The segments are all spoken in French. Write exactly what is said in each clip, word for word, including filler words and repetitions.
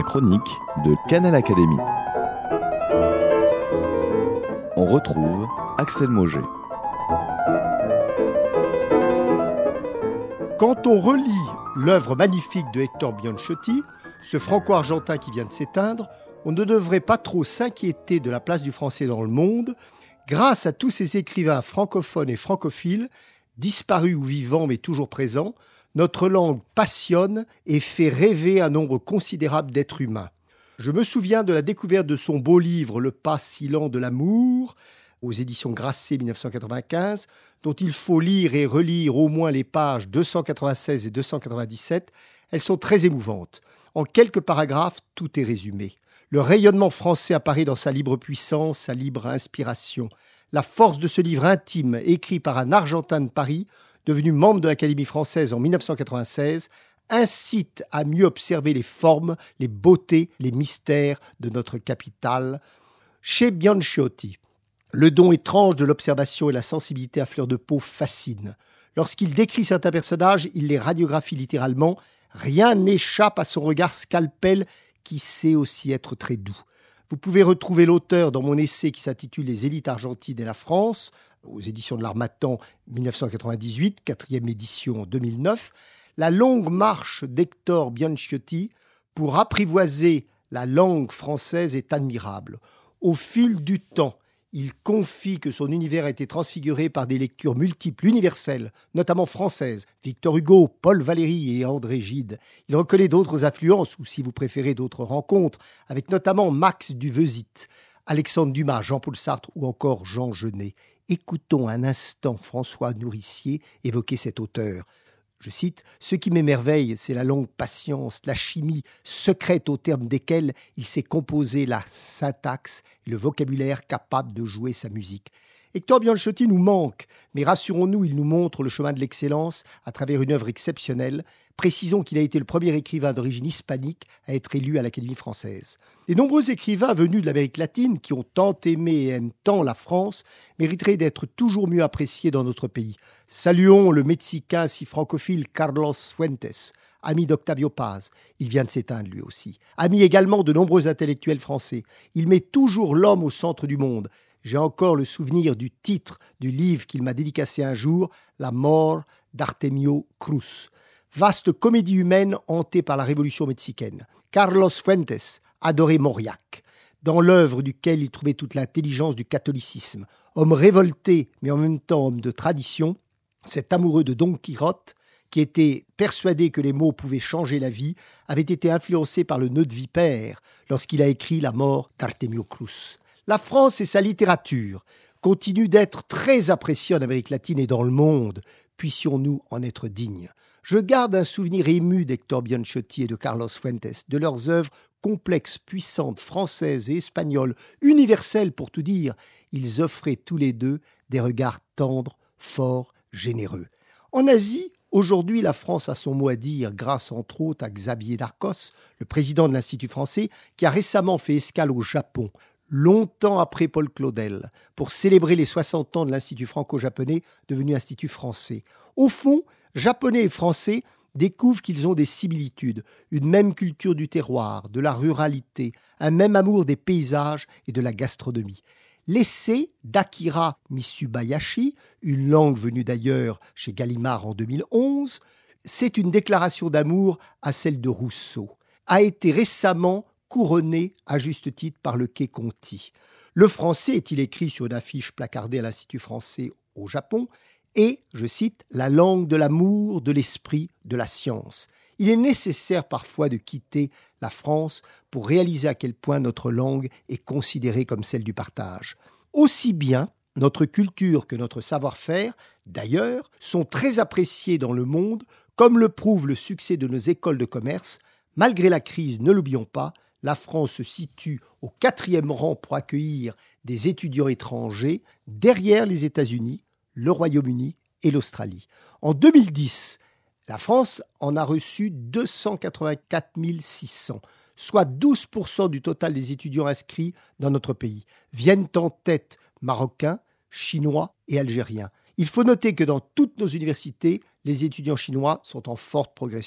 chronique de Canal Académie. On retrouve Axel Mauger. Quand on relit l'œuvre magnifique de Hector Bianchotti, ce franco-argentin qui vient de s'éteindre, on ne devrait pas trop s'inquiéter de la place du français dans le monde, grâce à tous ces écrivains francophones et francophiles, disparus ou vivants mais toujours présents. Notre langue passionne et fait rêver un nombre considérable d'êtres humains. Je me souviens de la découverte de son beau livre « Le pas si lent de l'amour », aux éditions Grasset mille neuf cent quatre-vingt-quinze, dont il faut lire et relire au moins les pages deux cent quatre-vingt-seize et deux cent quatre-vingt-dix-sept. Elles sont très émouvantes. En quelques paragraphes, tout est résumé. Le rayonnement français apparaît dans sa libre puissance, sa libre inspiration. La force de ce livre intime, écrit par un Argentin de Paris, devenu membre de l'Académie française en mille neuf cent quatre-vingt-seize, incite à mieux observer les formes, les beautés, les mystères de notre capitale. Chez Bianchotti, le don étrange de l'observation et la sensibilité à fleur de peau fascinent. Lorsqu'il décrit certains personnages, il les radiographie littéralement. Rien n'échappe à son regard scalpel qui sait aussi être très doux. Vous pouvez retrouver l'auteur dans mon essai qui s'intitule « Les élites argentines et la France », aux éditions de l'Harmattan mille neuf cent quatre-vingt-dix-huit, quatrième édition deux mille neuf. La longue marche d'Hector Bianchotti pour apprivoiser la langue française est admirable. Au fil du temps, il confie que son univers a été transfiguré par des lectures multiples, universelles, notamment françaises, Victor Hugo, Paul Valéry et André Gide. Il reconnaît d'autres influences, ou si vous préférez d'autres rencontres, avec notamment Max Duveusit, Alexandre Dumas, Jean-Paul Sartre ou encore Jean Genet. Écoutons un instant François Nourricier évoquer cet auteur. Je cite, « Ce qui m'émerveille, c'est la longue patience, la chimie secrète au terme desquelles il s'est composé la syntaxe et le vocabulaire capable de jouer sa musique. » Hector Bianchotti nous manque, mais rassurons-nous, il nous montre le chemin de l'excellence à travers une œuvre exceptionnelle. Précisons qu'il a été le premier écrivain d'origine hispanique à être élu à l'Académie française. Les nombreux écrivains venus de l'Amérique latine, qui ont tant aimé et aiment tant la France, mériteraient d'être toujours mieux appréciés dans notre pays. Saluons le Mexicain si francophile Carlos Fuentes, ami d'Octavio Paz. Il vient de s'éteindre lui aussi. Ami également de nombreux intellectuels français. Il met toujours l'homme au centre du monde. J'ai encore le souvenir du titre du livre qu'il m'a dédicacé un jour, « La mort d'Artemio Cruz ». Vaste comédie humaine hantée par la révolution mexicaine. Carlos Fuentes adorait Mauriac, dans l'œuvre duquel il trouvait toute l'intelligence du catholicisme. Homme révolté, mais en même temps homme de tradition, cet amoureux de Don Quichotte, qui était persuadé que les mots pouvaient changer la vie, avait été influencé par le nœud de vipère lorsqu'il a écrit « La mort d'Artemio Cruz ». La France et sa littérature continuent d'être très appréciées en Amérique latine et dans le monde. Puissions-nous en être dignes. Je garde un souvenir ému d'Hector Bianchotti et de Carlos Fuentes, de leurs œuvres complexes, puissantes, françaises et espagnoles, universelles pour tout dire. Ils offraient tous les deux des regards tendres, forts, généreux. En Asie, aujourd'hui, la France a son mot à dire grâce entre autres à Xavier Darcos, le président de l'Institut français, qui a récemment fait escale au Japon, longtemps après Paul Claudel, pour célébrer les soixante ans de l'Institut franco-japonais, devenu Institut français. Au fond, Japonais et Français découvrent qu'ils ont des similitudes, une même culture du terroir, de la ruralité, un même amour des paysages et de la gastronomie. L'essai d'Akira Mitsubayashi, une langue venue d'ailleurs chez Gallimard en deux mille onze, c'est une déclaration d'amour à celle de Rousseau, a été récemment couronné à juste titre par le Quai Conti. Le français, est-il écrit sur une affiche placardée à l'Institut français au Japon, est, je cite, « la langue de l'amour, de l'esprit, de la science ». Il est nécessaire parfois de quitter la France pour réaliser à quel point notre langue est considérée comme celle du partage. Aussi bien notre culture que notre savoir-faire, d'ailleurs, sont très appréciés dans le monde, comme le prouve le succès de nos écoles de commerce. Malgré la crise, ne l'oublions pas, la France se situe au quatrième rang pour accueillir des étudiants étrangers, derrière les États-Unis, le Royaume-Uni et l'Australie. En deux mille dix, la France en a reçu deux cent quatre-vingt-quatre mille six cents, soit douze pour cent du total des étudiants inscrits dans notre pays. Viennent en tête Marocains, Chinois et Algériens. Il faut noter que dans toutes nos universités, les étudiants chinois sont en forte progression.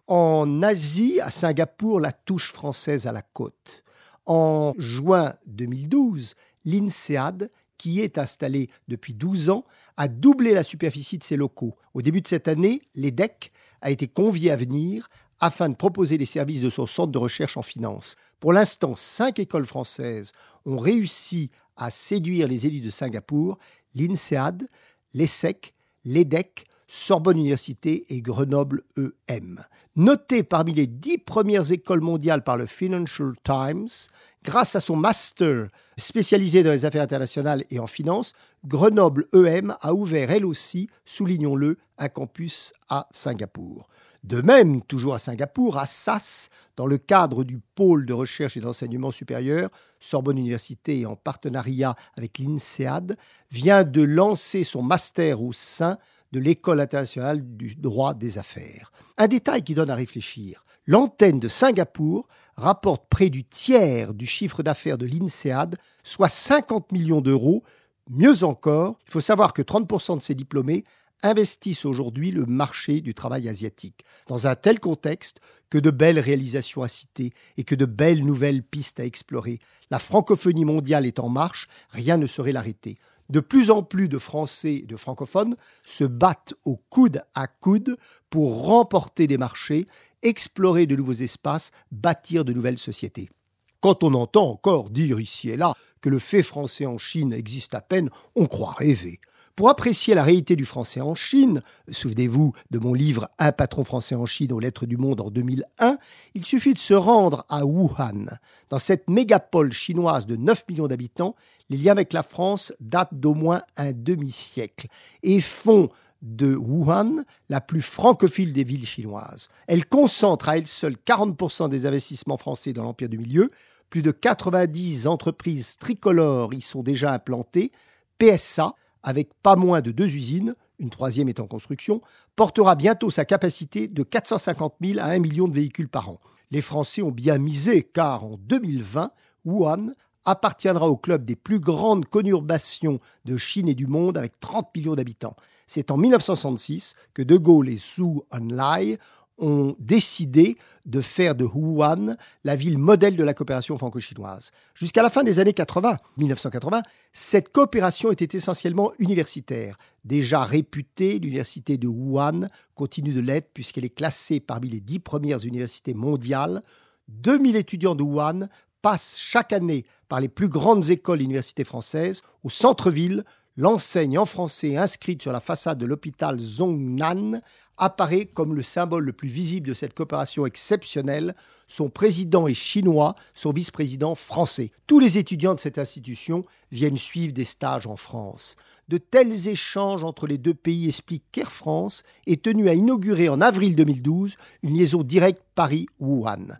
En Asie, à Singapour, la touche française à la côte. En juin deux mille douze, l'INSEAD, qui est installé depuis douze ans, a doublé la superficie de ses locaux. Au début de cette année, l'E D E C a été convié à venir afin de proposer les services de son centre de recherche en finance. Pour l'instant, cinq écoles françaises ont réussi à séduire les élites de Singapour, l'INSEAD, l'E S S E C, l'E D E C, Sorbonne Université et Grenoble E M. Notée parmi les dix premières écoles mondiales par le Financial Times, grâce à son master spécialisé dans les affaires internationales et en finance, Grenoble E M a ouvert elle aussi, soulignons-le, un campus à Singapour. De même, toujours à Singapour, à S A S, dans le cadre du pôle de recherche et d'enseignement supérieur, Sorbonne Université, en partenariat avec l'INSEAD, vient de lancer son master au sein de l'École internationale du droit des affaires. Un détail qui donne à réfléchir. L'antenne de Singapour rapporte près du tiers du chiffre d'affaires de l'INSEAD, soit cinquante millions d'euros. Mieux encore, il faut savoir que trente pour cent de ces diplômés investissent aujourd'hui le marché du travail asiatique. Dans un tel contexte, que de belles réalisations à citer et que de belles nouvelles pistes à explorer. La francophonie mondiale est en marche, rien ne saurait l'arrêter. De plus en plus de Français et de francophones se battent au coude à coude pour remporter des marchés, explorer de nouveaux espaces, bâtir de nouvelles sociétés. Quand on entend encore dire ici et là que le fait français en Chine existe à peine, on croit rêver. Pour apprécier la réalité du français en Chine, souvenez-vous de mon livre « Un patron français en Chine aux lettres du monde » en deux mille un, il suffit de se rendre à Wuhan. Dans cette mégapole chinoise de neuf millions d'habitants, les liens avec la France datent d'au moins un demi-siècle et font de Wuhan la plus francophile des villes chinoises. Elle concentre à elle seule quarante pour cent des investissements français dans l'Empire du Milieu. Plus de quatre-vingt-dix entreprises tricolores y sont déjà implantées. P S A, avec pas moins de deux usines, une troisième est en construction, portera bientôt sa capacité de quatre cent cinquante mille à un million de véhicules par an. Les Français ont bien misé car en deux mille vingt, Wuhan appartiendra au club des plus grandes conurbations de Chine et du monde avec trente millions d'habitants. C'est en dix-neuf cent soixante-six que De Gaulle et Zhou Enlai ont décidé de faire de Wuhan la ville modèle de la coopération franco-chinoise. Jusqu'à la fin des années quatre-vingts, dix-neuf cent quatre-vingts, cette coopération était essentiellement universitaire. Déjà réputée, l'université de Wuhan continue de l'être puisqu'elle est classée parmi les dix premières universités mondiales. deux mille étudiants de Wuhan passent chaque année par les plus grandes écoles et universités françaises. Au centre-ville, l'enseigne en français inscrite sur la façade de l'hôpital Zhongnan apparaît comme le symbole le plus visible de cette coopération exceptionnelle. Son président est chinois, son vice-président français. Tous les étudiants de cette institution viennent suivre des stages en France. De tels échanges entre les deux pays expliquent qu'Air France est tenu à inaugurer en avril deux mille douze une liaison directe Paris-Wuhan.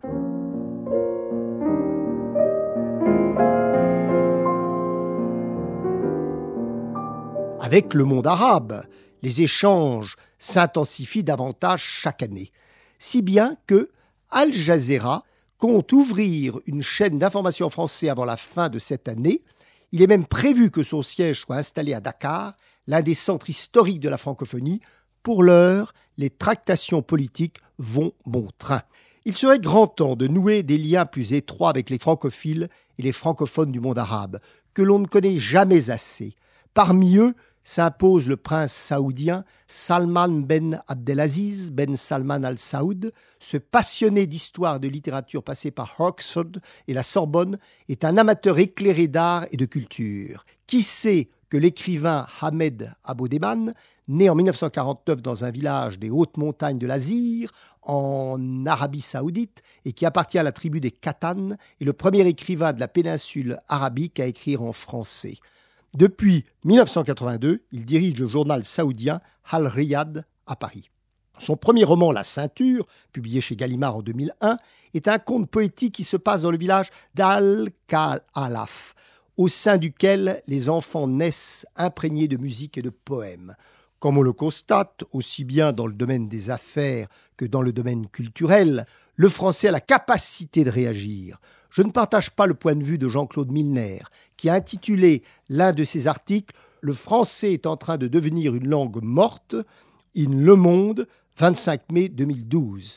Avec le monde arabe, les échanges s'intensifient davantage chaque année, si bien que Al Jazeera compte ouvrir une chaîne d'information en français avant la fin de cette année. Il est même prévu que son siège soit installé à Dakar, l'un des centres historiques de la francophonie. Pour l'heure, les tractations politiques vont bon train. Il serait grand temps de nouer des liens plus étroits avec les francophiles et les francophones du monde arabe, que l'on ne connaît jamais assez. Parmi eux, s'impose le prince saoudien Salman ben Abdelaziz ben Salman Al Saoud. Ce passionné d'histoire et de littérature passé par Oxford et la Sorbonne est un amateur éclairé d'art et de culture. Qui sait que l'écrivain Ahmed Aboudeman, né en dix-neuf cent quarante-neuf dans un village des hautes montagnes de l'Azir, en Arabie Saoudite, et qui appartient à la tribu des Khatan, est le premier écrivain de la péninsule arabique à écrire en français. Depuis dix-neuf cent quatre-vingt-deux, il dirige le journal saoudien Al-Riyad à Paris. Son premier roman, La Ceinture, publié chez Gallimard en deux mille un, est un conte poétique qui se passe dans le village d'Al-Khalaf, au sein duquel les enfants naissent imprégnés de musique et de poèmes. Comme on le constate, aussi bien dans le domaine des affaires que dans le domaine culturel, le français a la capacité de réagir. Je ne partage pas le point de vue de Jean-Claude Milner, qui a intitulé l'un de ses articles « Le français est en train de devenir une langue morte » in Le Monde, vingt-cinq mai deux mille douze.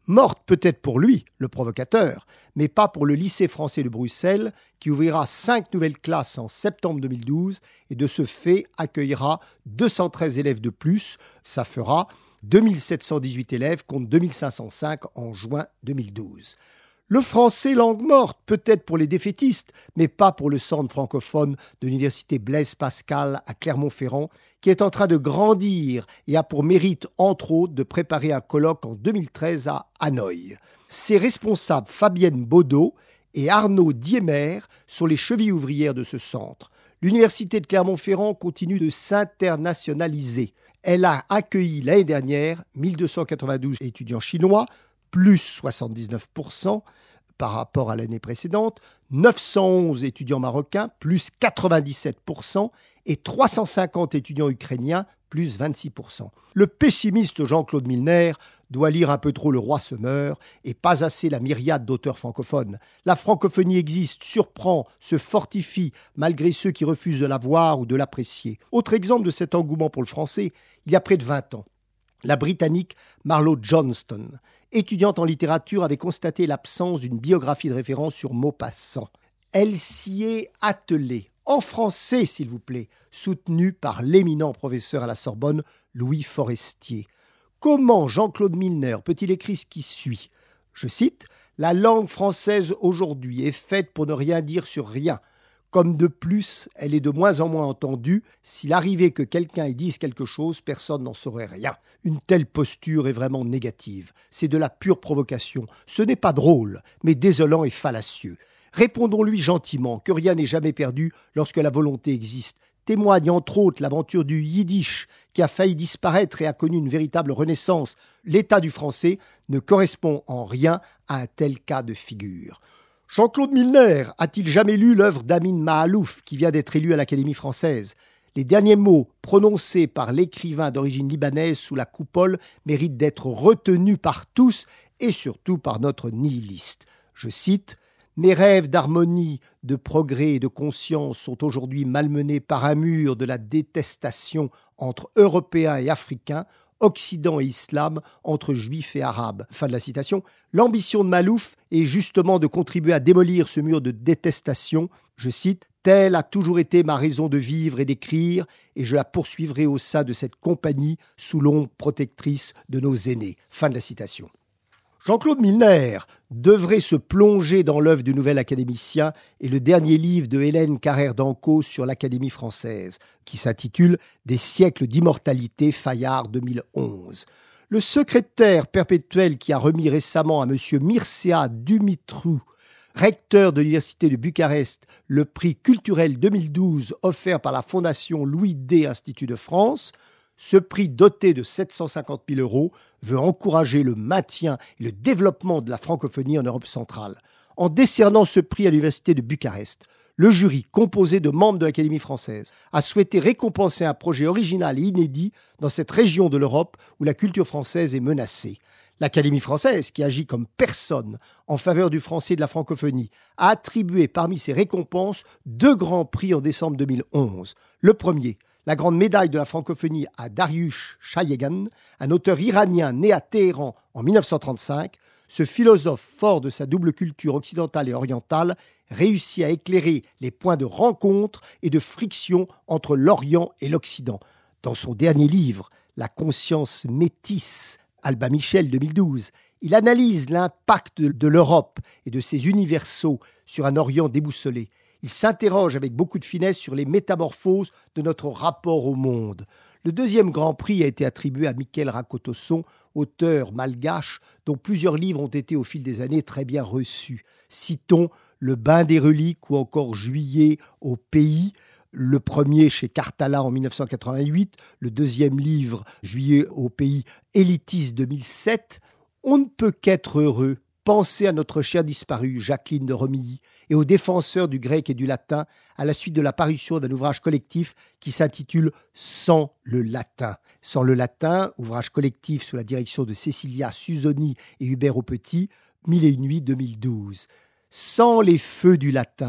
Morte peut-être pour lui, le provocateur, mais pas pour le lycée français de Bruxelles, qui ouvrira cinq nouvelles classes en septembre deux mille douze et de ce fait accueillera deux cent treize élèves de plus. Ça fera deux mille sept cent dix-huit élèves contre deux mille cinq cent cinq en juin deux mille douze. Le français langue morte, peut-être pour les défaitistes, mais pas pour le centre francophone de l'université Blaise Pascal à Clermont-Ferrand, qui est en train de grandir et a pour mérite, entre autres, de préparer un colloque en deux mille treize à Hanoï. Ses responsables Fabienne Baudot et Arnaud Diemer sont les chevilles ouvrières de ce centre. L'université de Clermont-Ferrand continue de s'internationaliser. Elle a accueilli l'année dernière mille deux cent quatre-vingt-douze étudiants chinois, plus soixante-dix-neuf pour cent par rapport à l'année précédente, neuf cent onze étudiants marocains, plus quatre-vingt-dix-sept pour cent, et trois cent cinquante étudiants ukrainiens, plus vingt-six pour cent. Le pessimiste Jean-Claude Milner doit lire un peu trop Le Roi se meurt et pas assez la myriade d'auteurs francophones. La francophonie existe, surprend, se fortifie, malgré ceux qui refusent de la voir ou de l'apprécier. Autre exemple de cet engouement pour le français, il y a près de vingt ans. La Britannique Marlo Johnston, étudiante en littérature, avait constaté l'absence d'une biographie de référence sur Maupassant. Elle s'y est attelée, en français s'il vous plaît, soutenue par l'éminent professeur à la Sorbonne, Louis Forestier. Comment Jean-Claude Milner peut-il écrire ce qui suit ? Je cite « La langue française aujourd'hui est faite pour ne rien dire sur rien. Comme de plus, elle est de moins en moins entendue. S'il arrivait que quelqu'un y dise quelque chose, personne n'en saurait rien. Une telle posture est vraiment négative. C'est de la pure provocation. Ce n'est pas drôle, mais désolant et fallacieux. Répondons-lui gentiment que rien n'est jamais perdu lorsque la volonté existe. Témoigne entre autres l'aventure du yiddish qui a failli disparaître et a connu une véritable renaissance. L'état du français ne correspond en rien à un tel cas de figure. Jean-Claude Milner a-t-il jamais lu l'œuvre d'Amin Mahalouf qui vient d'être élu à l'Académie française ? Les derniers mots prononcés par l'écrivain d'origine libanaise sous la coupole méritent d'être retenus par tous et surtout par notre nihiliste. Je cite « Mes rêves d'harmonie, de progrès et de conscience sont aujourd'hui malmenés par un mur de la détestation entre Européens et Africains, Occident et Islam, entre Juifs et Arabes. » Fin de la citation. L'ambition de Mahalouf est justement de contribuer à démolir ce mur de détestation. Je cite « Telle a toujours été ma raison de vivre et d'écrire, et je la poursuivrai au sein de cette compagnie sous l'ombre protectrice de nos aînés. » Fin de la citation. Jean-Claude Milner devrait se plonger dans l'œuvre du nouvel académicien et le dernier livre de Hélène Carrère d'Encausse sur l'Académie française, qui s'intitule « Des siècles d'immortalité, Fayard deux mille onze ». Le secrétaire perpétuel qui a remis récemment à M. Mircea Dumitru, recteur de l'Université de Bucarest, le prix culturel deux mille douze offert par la Fondation Louis D. Institut de France, ce prix doté de sept cent cinquante mille euros veut encourager le maintien et le développement de la francophonie en Europe centrale. En décernant ce prix à l'Université de Bucarest, le jury, composé de membres de l'Académie française, a souhaité récompenser un projet original et inédit dans cette région de l'Europe où la culture française est menacée. L'Académie française, qui agit comme personne en faveur du français et de la francophonie, a attribué parmi ses récompenses deux grands prix en décembre deux mille onze. Le premier, la grande médaille de la francophonie à Dariush Shayegan, un auteur iranien né à Téhéran en mille neuf cent trente-cinq. Ce philosophe fort de sa double culture occidentale et orientale réussit à éclairer les points de rencontre et de friction entre l'Orient et l'Occident. Dans son dernier livre, La conscience métisse, Albin Michel deux mille douze, il analyse l'impact de l'Europe et de ses universaux sur un Orient déboussolé. Il s'interroge avec beaucoup de finesse sur les métamorphoses de notre rapport au monde. Le deuxième grand prix a été attribué à Michael Rakotosson, auteur malgache dont plusieurs livres ont été au fil des années très bien reçus. Citons Le bain des reliques ou encore Juillet au pays, le premier chez Cartala en mille neuf cent quatre-vingt-huit, le deuxième livre Juillet au pays, Élitis deux mille sept. On ne peut qu'être heureux. Pensez à notre chère disparue, Jacqueline de Romilly, et aux défenseurs du grec et du latin à la suite de la parution d'un ouvrage collectif qui s'intitule « Sans le latin ». Sans le latin, ouvrage collectif sous la direction de Cécilia Suzoni et Hubert Aupetit, Mille et une nuits deux mille douze. Sans les feux du latin,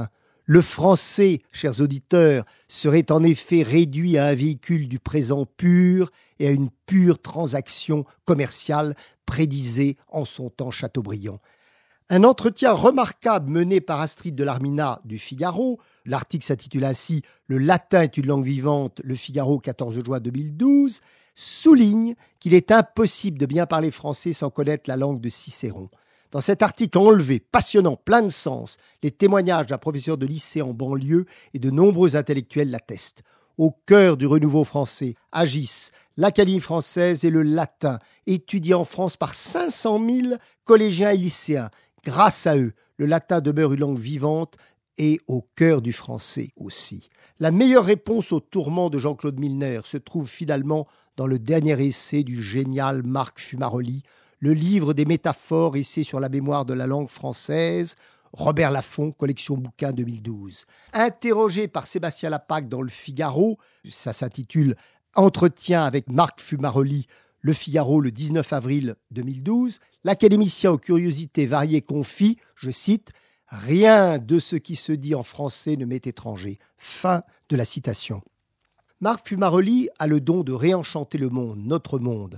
Le français, chers auditeurs, serait en effet réduit à un véhicule du présent pur et à une pure transaction commerciale, prédisait en son temps Chateaubriand. Un entretien remarquable mené par Astrid de Larminat du Figaro, l'article s'intitule ainsi « Le latin est une langue vivante, Le Figaro, quatorze juin deux mille douze », souligne qu'il est impossible de bien parler français sans connaître la langue de Cicéron. Dans cet article enlevé, passionnant, plein de sens, les témoignages d'un professeur de lycée en banlieue et de nombreux intellectuels l'attestent. Au cœur du renouveau français agissent l'Académie française et le latin, étudié en France par cinq cent mille collégiens et lycéens. Grâce à eux, le latin demeure une langue vivante et au cœur du français aussi. La meilleure réponse au tourment de Jean-Claude Milner se trouve finalement dans le dernier essai du génial Marc Fumaroli, le livre des métaphores, essai sur la mémoire de la langue française, Robert Laffont, collection bouquin deux mille douze. Interrogé par Sébastien Lapaque dans Le Figaro, ça s'intitule « Entretien avec Marc Fumaroli », Le Figaro, le dix-neuf avril deux mille douze, l'académicien aux curiosités variées confie, je cite, « Rien de ce qui se dit en français ne m'est étranger ». Fin de la citation. Marc Fumaroli a le don de réenchanter le monde, notre monde.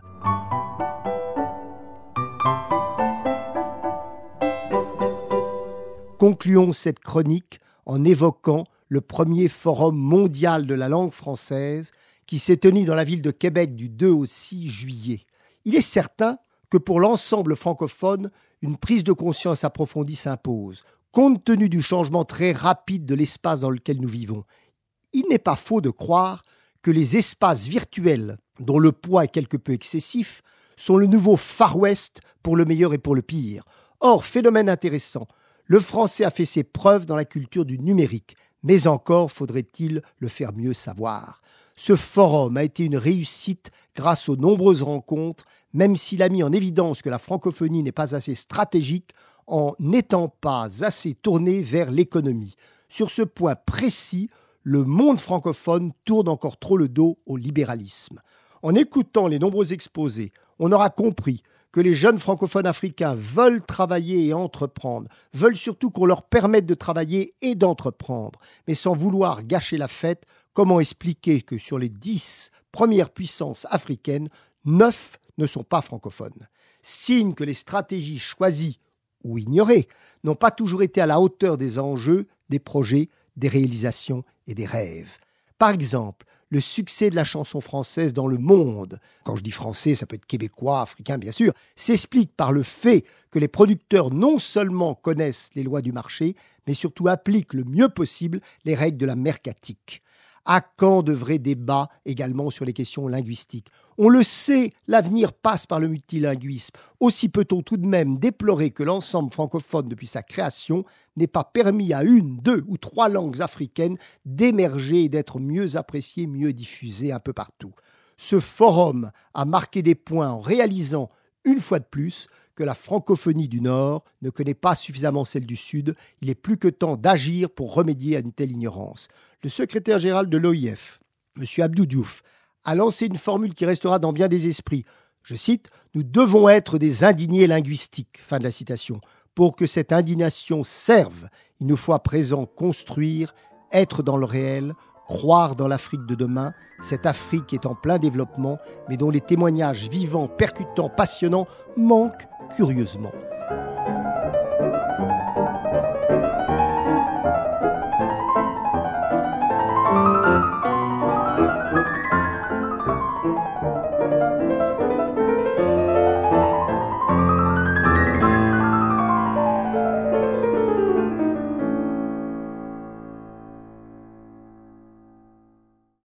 Concluons cette chronique en évoquant le premier forum mondial de la langue française qui s'est tenu dans la ville de Québec du deux au six juillet. Il est certain que pour l'ensemble francophone, une prise de conscience approfondie s'impose, compte tenu du changement très rapide de l'espace dans lequel nous vivons. Il n'est pas faux de croire que les espaces virtuels, dont le poids est quelque peu excessif, sont le nouveau Far West pour le meilleur et pour le pire. Or, phénomène intéressant, le français a fait ses preuves dans la culture du numérique, mais encore faudrait-il le faire mieux savoir. Ce forum a été une réussite grâce aux nombreuses rencontres, même s'il a mis en évidence que la francophonie n'est pas assez stratégique en n'étant pas assez tournée vers l'économie. Sur ce point précis, le monde francophone tourne encore trop le dos au libéralisme. En écoutant les nombreux exposés, on aura compris que les jeunes francophones africains veulent travailler et entreprendre, veulent surtout qu'on leur permette de travailler et d'entreprendre. Mais sans vouloir gâcher la fête, comment expliquer que sur les dix premières puissances africaines, neuf ne sont pas francophones? Signe que les stratégies choisies ou ignorées n'ont pas toujours été à la hauteur des enjeux, des projets, des réalisations et des rêves. Par exemple, le succès de la chanson française dans le monde, quand je dis français, ça peut être québécois, africain bien sûr, s'explique par le fait que les producteurs non seulement connaissent les lois du marché, mais surtout appliquent le mieux possible les règles de la mercatique. À quand de vrais débats également sur les questions linguistiques? On le sait, l'avenir passe par le multilinguisme. Aussi peut-on tout de même déplorer que l'ensemble francophone depuis sa création n'ait pas permis à une, deux ou trois langues africaines d'émerger et d'être mieux appréciées, mieux diffusées un peu partout. Ce forum a marqué des points en réalisant, une fois de plus, que la francophonie du Nord ne connaît pas suffisamment celle du Sud. Il est plus que temps d'agir pour remédier à une telle ignorance. Le secrétaire général de l'O I F, M. Abdou Diouf, a lancé une formule qui restera dans bien des esprits. Je cite, « Nous devons être des indignés linguistiques », fin de la citation. Pour que cette indignation serve, il nous faut à présent construire, être dans le réel, croire dans l'Afrique de demain, cette Afrique qui est en plein développement, mais dont les témoignages vivants, percutants, passionnants manquent curieusement.